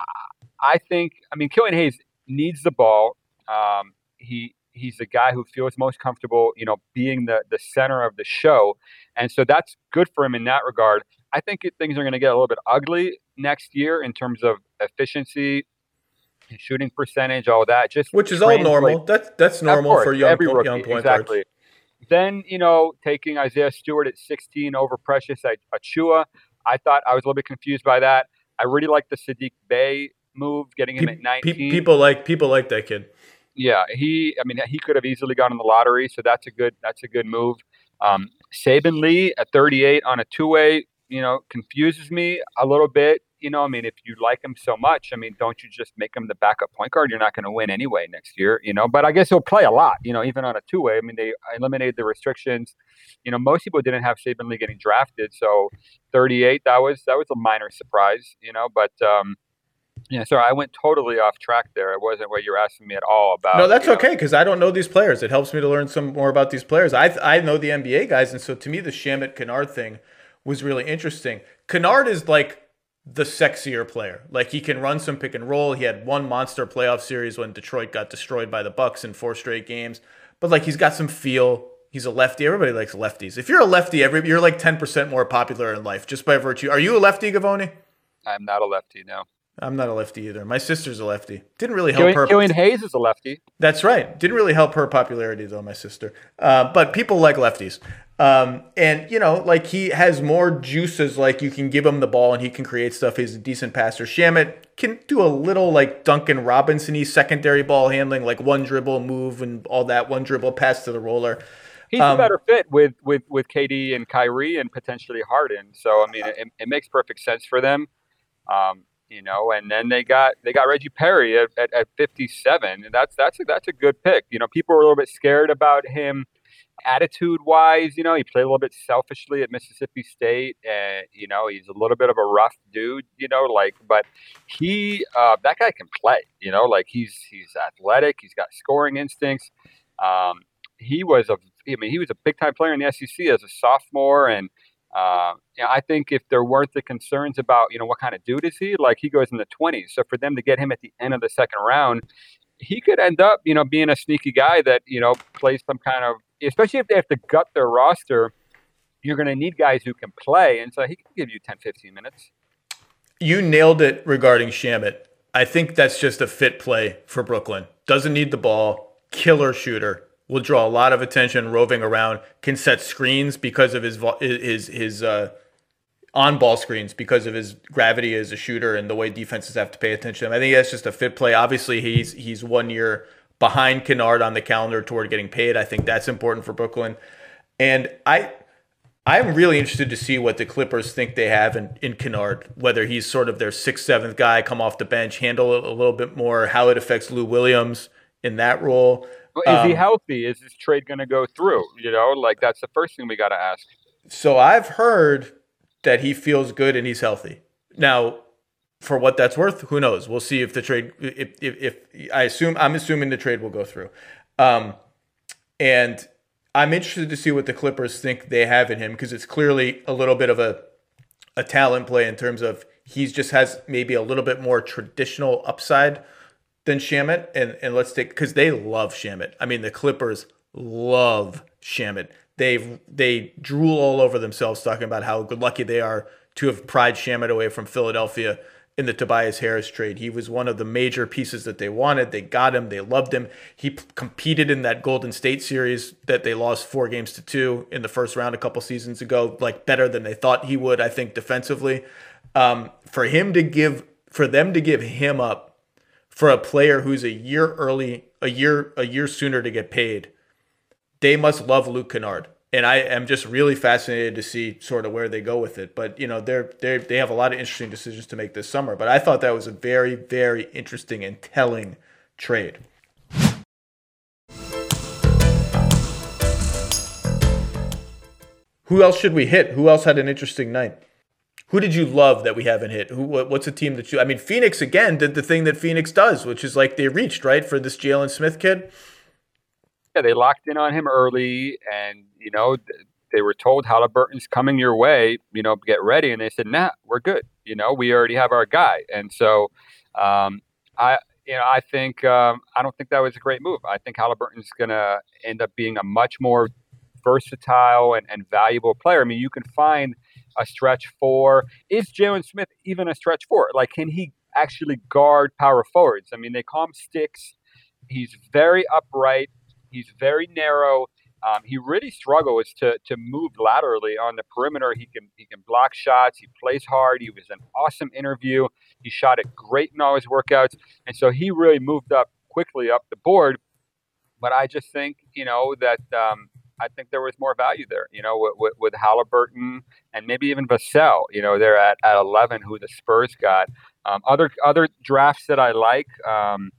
I think, I mean, Killian Hayes needs the ball. Um, he he's the guy who feels most comfortable, you know, being the, the center of the show. And so that's good for him in that regard. I think it, things are going to get a little bit ugly next year in terms of efficiency, shooting percentage, all that. Just Which is all normal. That's that's normal course, for young, every rookie, young point exactly. guards. Then, you know, taking Isaiah Stewart at sixteen over Precious Achiuwa, I thought I was a little bit confused by that. I really like the Sadiq Bey move, getting him Pe- at nineteen. Pe- people like people like that kid. Yeah, he. I mean, he could have easily gone in the lottery, so that's a good. That's a good move. Um, Saban Lee at thirty-eight on a two-way, you know, confuses me a little bit. You know, I mean, if you like him so much, I mean, don't you just make him the backup point guard? You're not going to win anyway next year, you know. But I guess he'll play a lot, you know, even on a two-way. I mean, they eliminated the restrictions. You know, most people didn't have Saban Lee getting drafted, so thirty-eight. That was that was a minor surprise, you know. But um, yeah, sorry, I went totally off track there. It wasn't what you're asking me at all about. No, that's you know. okay, because I don't know these players. It helps me to learn some more about these players. I I know the N B A guys, and so to me, the Shamet Kennard thing was really interesting. Kennard is like the sexier player. Like, he can run some pick and roll. He had one monster playoff series when Detroit got destroyed by the Bucks in four straight games. But like, he's got some feel. He's a lefty. Everybody likes lefties. If you're a lefty, every you're like ten percent more popular in life just by virtue. Are you a lefty, Gavoni? I'm not a lefty, no. I'm not a lefty either. My sister's a lefty. Didn't really help Killian, her. Killian Hayes is a lefty. That's right. Didn't really help her popularity, though, my sister. Uh, but people like lefties. Um, and, you know, like, he has more juices. Like, you can give him the ball and he can create stuff. He's a decent passer. Shamet can do a little, like, Duncan Robinson-y secondary ball handling, like one dribble move and all that, one dribble pass to the roller. He's um, a better fit with, with, with K D and Kyrie and potentially Harden. So, I mean, it, it makes perfect sense for them. Um, You know, and then they got they got Reggie Perry at, at, at fifty-seven, and that's that's a, that's a good pick. You know, people were a little bit scared about him, attitude wise. You know, he played a little bit selfishly at Mississippi State, and you know, he's a little bit of a rough dude. You know, like, but he uh, that guy can play. You know, like he's he's athletic, he's got scoring instincts. Um, he was a I mean, he was a big time player in the S E C as a sophomore, and Uh, you know, I think if there weren't the concerns about, you know, what kind of dude is he, like he goes in the twenties. So for them to get him at the end of the second round, he could end up, you know, being a sneaky guy that, you know, plays some kind of, especially if they have to gut their roster, you're going to need guys who can play. And so he can give you ten, fifteen minutes. You nailed it regarding Shamet. I think that's just a fit play for Brooklyn. Doesn't need the ball, killer shooter, will draw a lot of attention roving around, can set screens because of his his his uh, on-ball screens because of his gravity as a shooter and the way defenses have to pay attention to him. I think that's just a fit play. Obviously, he's he's one year behind Kennard on the calendar toward getting paid. I think that's important for Brooklyn. And I I'm really interested to see what the Clippers think they have in, in Kennard, whether he's sort of their sixth, seventh guy, come off the bench, handle it a little bit more, how it affects Lou Williams in that role. Well, is um, he healthy? Is this trade going to go through? You know, like that's the first thing we got to ask. So I've heard that he feels good and he's healthy. Now, for what that's worth, who knows? We'll see if the trade, if, if, if I assume, I'm assuming the trade will go through. Um, and I'm interested to see what the Clippers think they have in him, because it's clearly a little bit of a, a talent play in terms of he's just has maybe a little bit more traditional upside than Shamet. And, and let's take, because they love Shamet. I mean, the Clippers love Shamet. They they drool all over themselves talking about how good lucky they are to have pried Shamet away from Philadelphia in the Tobias Harris trade. He was one of the major pieces that they wanted. They got him. They loved him. He p- competed in that Golden State series that they lost four games to two in the first round a couple seasons ago, like better than they thought he would, I think, defensively. Um, for him to give, for them to give him up for a player who's a year early, a year, a year sooner to get paid, they must love Luke Kennard. And I am just really fascinated to see sort of where they go with it. But, you know, they're, they're, they have a lot of interesting decisions to make this summer. But I thought that was a very, very interesting and telling trade. Who else should we hit? Who else had an interesting night? Who did you love that we haven't hit? Who? What's a team that you – I mean, Phoenix, again, did the thing that Phoenix does, which is like they reached, right, for this Jalen Smith kid. Yeah, they locked in on him early, and, you know, they were told Halliburton's coming your way, you know, get ready. And they said, nah, we're good. You know, we already have our guy. And so um, I, you know, I think, um, I don't think that was a great move. I think Halliburton's going to end up being a much more versatile and, and valuable player. I mean, you can find a stretch four. Is Jalen Smith even a stretch four? Like, can he actually guard power forwards? I mean, they call him Sticks. He's very upright. He's very narrow. Um, he really struggles to to move laterally on the perimeter. He can he can block shots. He plays hard. He was an awesome interview. He shot it great in all his workouts, and so he really moved up quickly up the board. But I just think you know that um, I think there was more value there. You know, with, with, with Halliburton and maybe even Vassell. You know, they're at, at eleven, who the Spurs got. Um, other other drafts that I like. Um,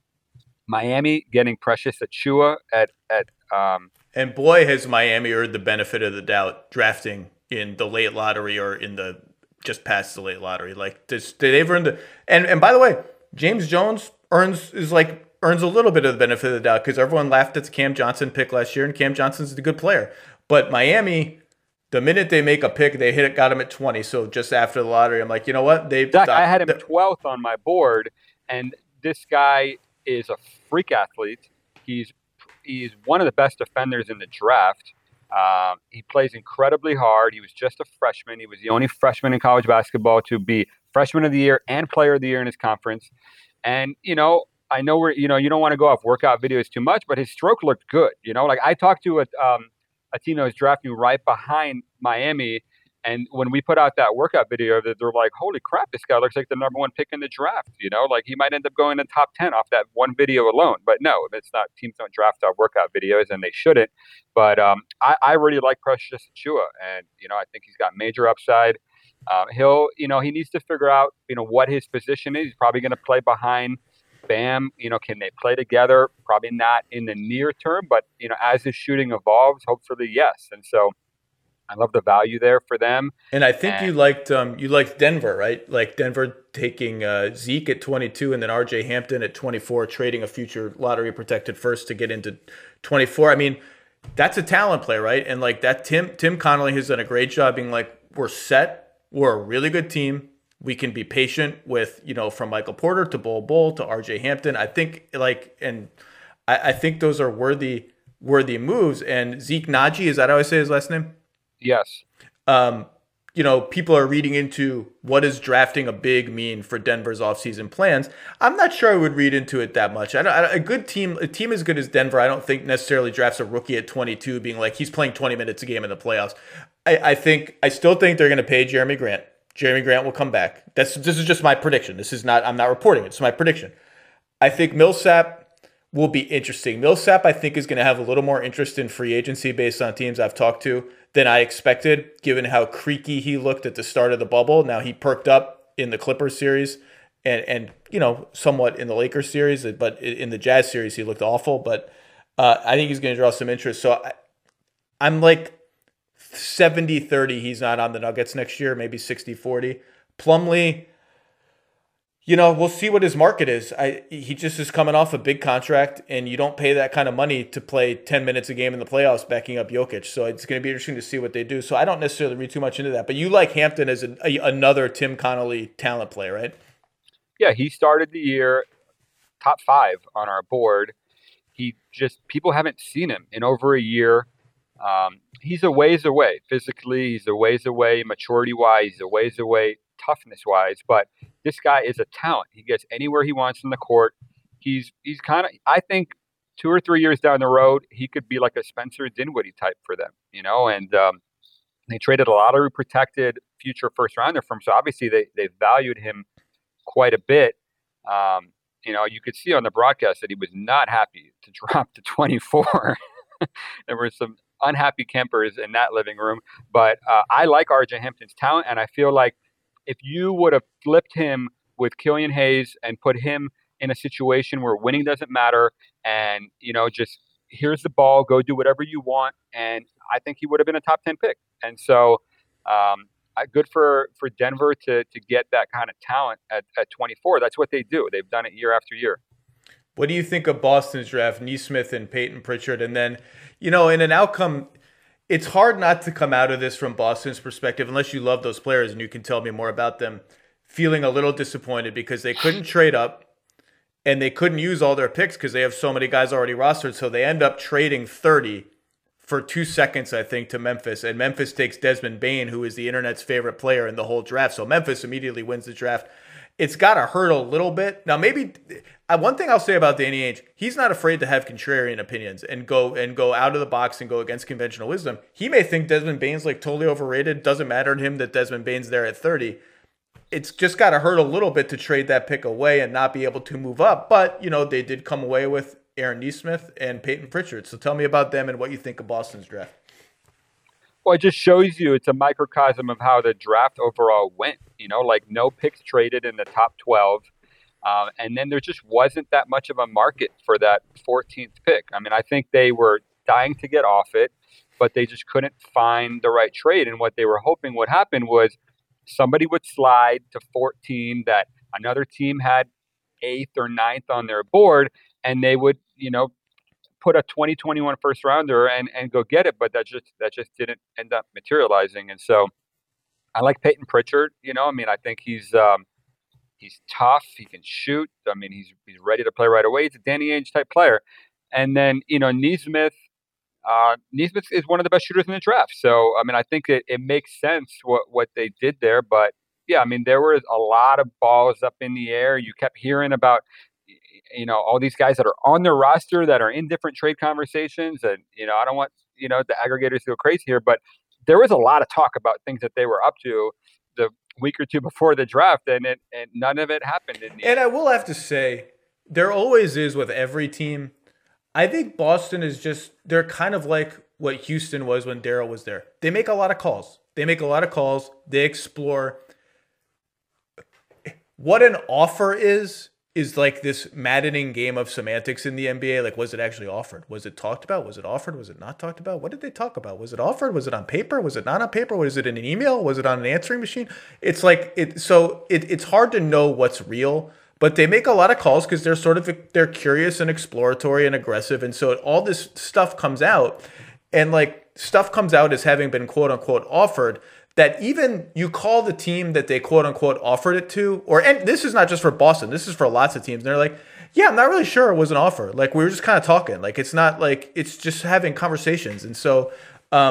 Miami getting Precious Achiuwa at at um, and boy has Miami earned the benefit of the doubt drafting in the late lottery or in the just past the late lottery. Like this, they've earned the and and by the way, James Jones earns is like earns a little bit of the benefit of the doubt because everyone laughed at the Cam Johnson pick last year, and Cam Johnson's a good player. But Miami, the minute they make a pick, they hit it, got him at twenty. So just after the lottery, I'm like, you know what? They I had him twelfth on my board, and this guy is a freak athlete. He's he's one of the best defenders in the draft. Um, he plays incredibly hard. He was just a freshman. He was the only freshman in college basketball to be freshman of the year and player of the year in his conference. And, you know, I know we're, you know, you don't want to go off workout videos too much, but his stroke looked good. You know, like I talked to a, um, a team that was drafting right behind Miami. And when we put out that workout video, they're like, holy crap, this guy looks like the number one pick in the draft. You know, like he might end up going in top ten off that one video alone. But no, it's not. Teams don't draft our workout videos, and they shouldn't. But um, I, I really like Precious Achiuwa. And, you know, I think he's got major upside. Um, he'll, you know, he needs to figure out, you know, what his position is. He's probably going to play behind Bam. You know, can they play together? Probably not in the near term. But, you know, as his shooting evolves, hopefully, yes. And so I love the value there for them. And I think and, you liked um, you liked Denver, right? Like Denver taking uh, Zeke at twenty-two and then R J Hampton at twenty-four, trading a future lottery protected first to get into twenty-four. I mean, that's a talent play, right? And like that, Tim Tim Connolly has done a great job being like, we're set. We're a really good team. We can be patient with, you know, from Michael Porter to Bol Bol to R J Hampton. I think like, and I, I think those are worthy worthy moves. And Zeke Naji, is that how I say his last name? Yes. um, you know, people are reading into what does drafting a big mean for Denver's offseason plans. I'm not sure I would read into it that much. I don't, I, a good team, a team as good as Denver, I don't think necessarily drafts a rookie at twenty-two being like, he's playing twenty minutes a game in the playoffs. I, I think, I still think they're going to pay Jeremy Grant. Jeremy Grant will come back. That's, this is just my prediction. This is not, I'm not reporting it. It's my prediction. I think Millsap will be interesting. Millsap, I think, is going to have a little more interest in free agency based on teams I've talked to than I expected, given how creaky he looked at the start of the bubble. Now he perked up in the Clippers series and, and you know, somewhat in the Lakers series, but in the Jazz series, he looked awful. But uh, I think he's going to draw some interest. So I, I'm like seventy thirty. He's not on the Nuggets next year, maybe sixty forty. Plumlee, you know, we'll see what his market is. I he just is coming off a big contract, and you don't pay that kind of money to play ten minutes a game in the playoffs backing up Jokic. So it's going to be interesting to see what they do. So I don't necessarily read too much into that. But you like Hampton as a, a, another Tim Connolly talent play, right? Yeah, he started the year top five on our board. He just, people haven't seen him in over a year. Um, he's a ways away physically. He's a ways away maturity-wise. He's a ways away toughness-wise. But this guy is a talent. He gets anywhere he wants in the court. He's he's kind of, I think, two or three years down the road, he could be like a Spencer Dinwiddie type for them, you know. And um, they traded a lottery protected future first rounder from him. So obviously they they valued him quite a bit. Um, you know, you could see on the broadcast that he was not happy to drop to twenty-four. There were some unhappy campers in that living room. But uh, I like R J Hampton's talent, and I feel like if you would have flipped him with Killian Hayes and put him in a situation where winning doesn't matter and, you know, just here's the ball, go do whatever you want, and I think he would have been a top ten pick. And so um, good for, for Denver to to get that kind of talent at, at twenty-four. That's what they do. They've done it year after year. What do you think of Boston's draft, Nesmith and Peyton Pritchard? And then, you know, in an outcome, it's hard not to come out of this from Boston's perspective, unless you love those players and you can tell me more about them, feeling a little disappointed because they couldn't trade up and they couldn't use all their picks because they have so many guys already rostered. So they end up trading thirty for two seconds, I think, to Memphis. And Memphis takes Desmond Bane, who is the internet's favorite player in the whole draft. So Memphis immediately wins the draft. It's got to hurt a little bit. Now, maybe uh, one thing I'll say about Danny Ainge, he's not afraid to have contrarian opinions and go and go out of the box and go against conventional wisdom. He may think Desmond Bane's like totally overrated. Doesn't matter to him that Desmond Bane's there at thirty. It's just got to hurt a little bit to trade that pick away and not be able to move up. But, you know, they did come away with Aaron Nesmith and Peyton Pritchard. So tell me about them and what you think of Boston's draft. Well, it just shows you it's a microcosm of how the draft overall went. You know, like no picks traded in the top twelve. Um, and then there just wasn't that much of a market for that fourteenth pick. I mean, I think they were dying to get off it, but they just couldn't find the right trade. And what they were hoping would happen was somebody would slide to fourteen that another team had eighth or ninth on their board, and they would, you know, put a twenty twenty-one first rounder and, and go get it. But that just that just didn't end up materializing. And so I like Peyton Pritchard. You know, I mean, I think he's um, he's tough. He can shoot. I mean, he's he's ready to play right away. He's a Danny Ainge type player. And then, you know, Nesmith, uh, Nesmith is one of the best shooters in the draft. So, I mean, I think it, it makes sense what, what they did there. But, yeah, I mean, there was a lot of balls up in the air. You kept hearing about, you know, all these guys that are on their roster that are in different trade conversations. And, you know, I don't want, you know, the aggregators to go crazy here, but there was a lot of talk about things that they were up to the week or two before the draft, and it and none of it happened. In the and end. I will have to say, there always is with every team. I think Boston is just, they're kind of like what Houston was when Daryl was there. They make a lot of calls. They make a lot of calls. They explore. What an offer is, is like this maddening game of semantics in the N B A. Like, was it actually offered? Was it talked about? Was it offered? Was it not talked about? What did they talk about? Was it offered? Was it on paper? Was it not on paper? Was it in an email? Was it on an answering machine? It's like, it. so it, it's hard to know what's real, but they make a lot of calls because they're sort of, they're curious and exploratory and aggressive. And so all this stuff comes out, and like stuff comes out as having been quote unquote offered, that even you call the team that they quote unquote offered it to, or, and this is not just for Boston, this is for lots of teams. And they're like, yeah, I'm not really sure it was an offer. Like, we were just kind of talking. Like, it's not like, it's just having conversations. And so, um,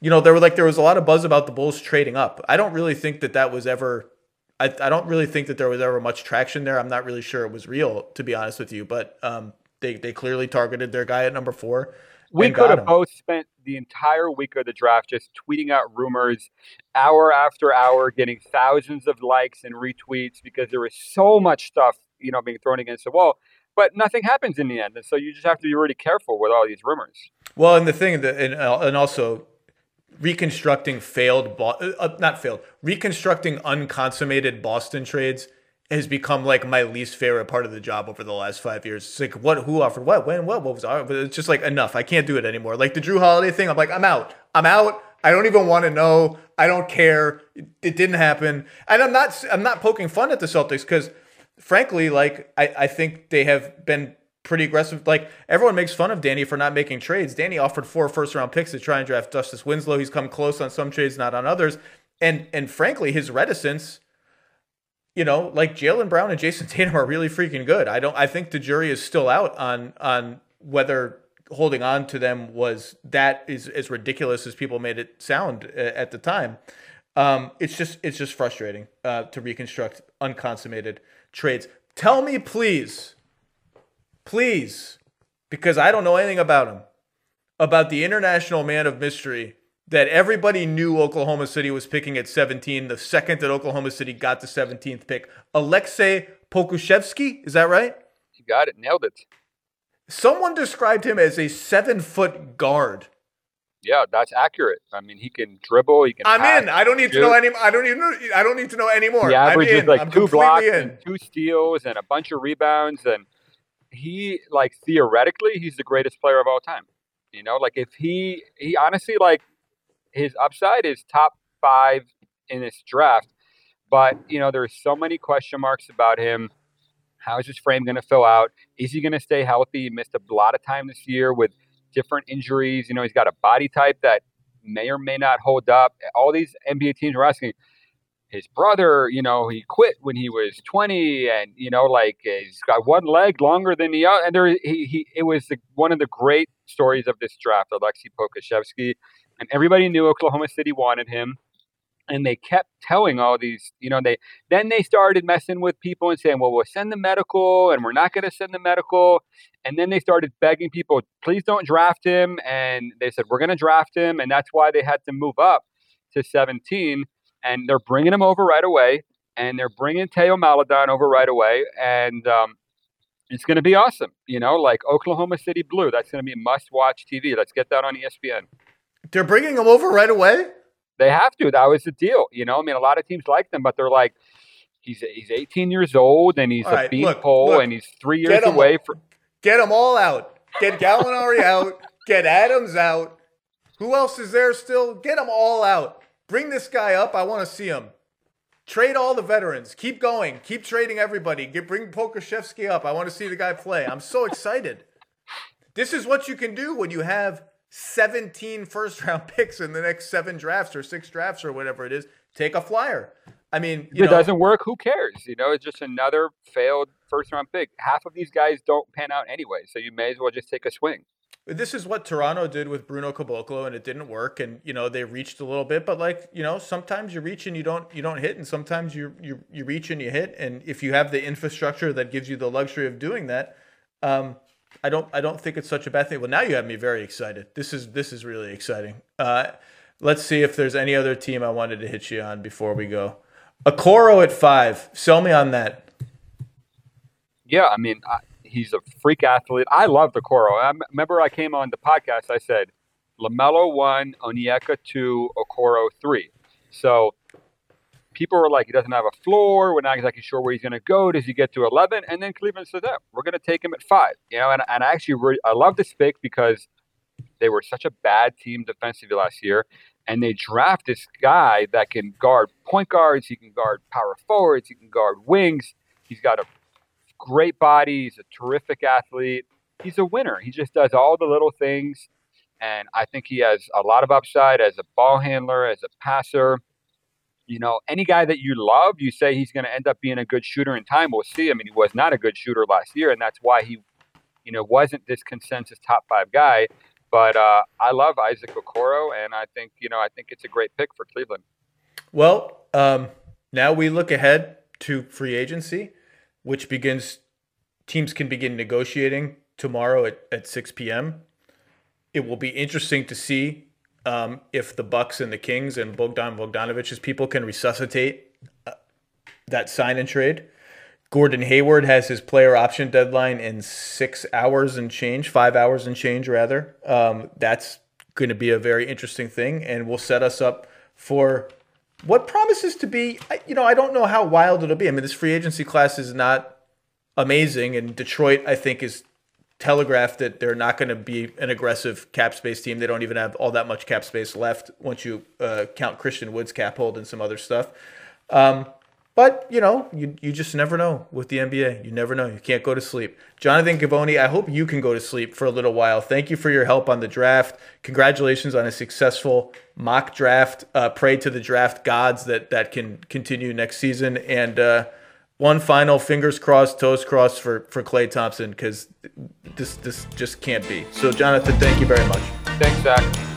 you know, there were like there was a lot of buzz about the Bulls trading up. I don't really think that that was ever. I, I don't really think that there was ever much traction there. I'm not really sure it was real, to be honest with you. But um, they they clearly targeted their guy at number four. We could have both spent the entire week of the draft just tweeting out rumors, hour after hour, getting thousands of likes and retweets because there was so much stuff, you know, being thrown against the wall. But nothing happens in the end, and so you just have to be really careful with all these rumors. Well, and the thing that, and, and also reconstructing failed, uh, not failed, reconstructing unconsummated Boston trades has become like my least favorite part of the job over the last five years. It's like, what, who offered what, when, what, what was our, but it's just like enough. I can't do it anymore. Like the Drew Holiday thing, I'm like, I'm out. I'm out. I don't even want to know. I don't care. It, it didn't happen. And I'm not, I'm not poking fun at the Celtics because frankly, like I, I think they have been pretty aggressive. Like everyone makes fun of Danny for not making trades. Danny offered four first round picks to try and draft Justice Winslow. He's come close on some trades, not on others. And, and frankly, his reticence, you know, like Jaylen Brown and Jason Tatum are really freaking good. I don't. I think the jury is still out on on whether holding on to them was that is as ridiculous as people made it sound at the time. Um, it's just it's just frustrating uh, to reconstruct unconsummated trades. Tell me, please, please, because I don't know anything about him, about the international man of mystery that everybody knew Oklahoma City was picking at seventeen the second that Oklahoma City got the seventeenth pick. Aleksej Pokusevski, is that right? You got it. Nailed it. Someone described him as a seven-foot guard. Yeah, that's accurate. I mean, he can dribble. He can. I'm pass, in. I don't need shoot. to know any. I don't even. Know, I don't need to know anymore. He averages I'm like I'm two blocks in. and two steals and a bunch of rebounds. And he, like, theoretically, he's the greatest player of all time. You know, like if he, he honestly, like, his upside is top five in this draft. But, you know, there's so many question marks about him. How is his frame going to fill out? Is he going to stay healthy? He missed a lot of time this year with different injuries. You know, he's got a body type that may or may not hold up. All these N B A teams are asking. His brother, you know, he quit when he was twenty, and you know, like he's got one leg longer than the other. And there, he, he, it was the, one of the great stories of this draft, Aleksej Pokusevski, and everybody knew Oklahoma City wanted him. And they kept telling all these, you know, they then they started messing with people and saying, well, we'll send the medical and we're not going to send the medical. And then they started begging people, please don't draft him. And they said, we're going to draft him. And that's why they had to move up to seventeen. And they're bringing him over right away. And they're bringing Theo Maledon over right away. And um, it's going to be awesome. You know, like Oklahoma City Blue. That's going to be must-watch T V. Let's get that on E S P N. They're bringing him over right away? They have to. That was the deal. You know, I mean, a lot of teams like them, but they're like, he's he's eighteen years old and he's all a right, beanpole and he's three years away from. Get them all out. Get Gallinari out. Get Adams out. Who else is there still? Get them all out. Bring this guy up. I want to see him. Trade all the veterans. Keep going. Keep trading everybody. Get bring Pokusevski up. I want to see the guy play. I'm so excited. This is what you can do when you have seventeen first round picks in the next seven drafts or six drafts or whatever it is. Take a flyer. I mean, you if it know, doesn't work, who cares? You know, it's just another failed first round pick. Half of these guys don't pan out anyway, so you may as well just take a swing. This is what Toronto did with Bruno Caboclo, and it didn't work. And you know, they reached a little bit, but like you know, sometimes you reach and you don't you don't hit, and sometimes you you you reach and you hit. And if you have the infrastructure that gives you the luxury of doing that, um, I don't I don't think it's such a bad thing. Well, now you have me very excited. This is this is really exciting. Uh, let's see if there's any other team I wanted to hit you on before we go. Okoro at five. Sell me on that. Yeah, I mean, I, he's a freak athlete. I love Okoro. I remember I came on the podcast. I said LaMelo one, Onyeka two, Okoro three. So people were like, he doesn't have a floor. We're not exactly sure where he's going to go. Does he get to eleven? And then Cleveland said, "Yeah, we're going to take him at five." You know, and, and I actually really, I love this pick because they were such a bad team defensively last year. And they draft this guy that can guard point guards. He can guard power forwards. He can guard wings. He's got a great body. He's a terrific athlete. He's a winner. He just does all the little things. And I think he has a lot of upside as a ball handler, as a passer. You know, any guy that you love, you say he's going to end up being a good shooter in time. We'll see. I mean, he was not a good shooter last year, and that's why he, you know, wasn't this consensus top five guy. But uh, I love Isaac Okoro, and I think you know I think it's a great pick for Cleveland. Well, um, now we look ahead to free agency, which begins. Teams can begin negotiating tomorrow at, at six p.m. It will be interesting to see um, if the Bucks and the Kings and Bogdan Bogdanovich's people can resuscitate uh, that sign and trade. Gordon Hayward has his player option deadline in six hours and change, five hours and change, rather. Um, that's going to be a very interesting thing, and will set us up for what promises to be, you know, I don't know how wild it'll be. I mean, this free agency class is not amazing, and Detroit, I think, is telegraphed that they're not going to be an aggressive cap space team. They don't even have all that much cap space left once you uh, count Christian Wood's cap hold and some other stuff. Um, But, you know, you you just never know with the N B A. You never know. You can't go to sleep. Jonathan Givony, I hope you can go to sleep for a little while. Thank you for your help on the draft. Congratulations on a successful mock draft. Uh, pray to the draft gods that that can continue next season. And uh, one final fingers crossed, toes crossed for, for Klay Thompson, because this, this just can't be. So, Jonathan, thank you very much. Thanks, Zach.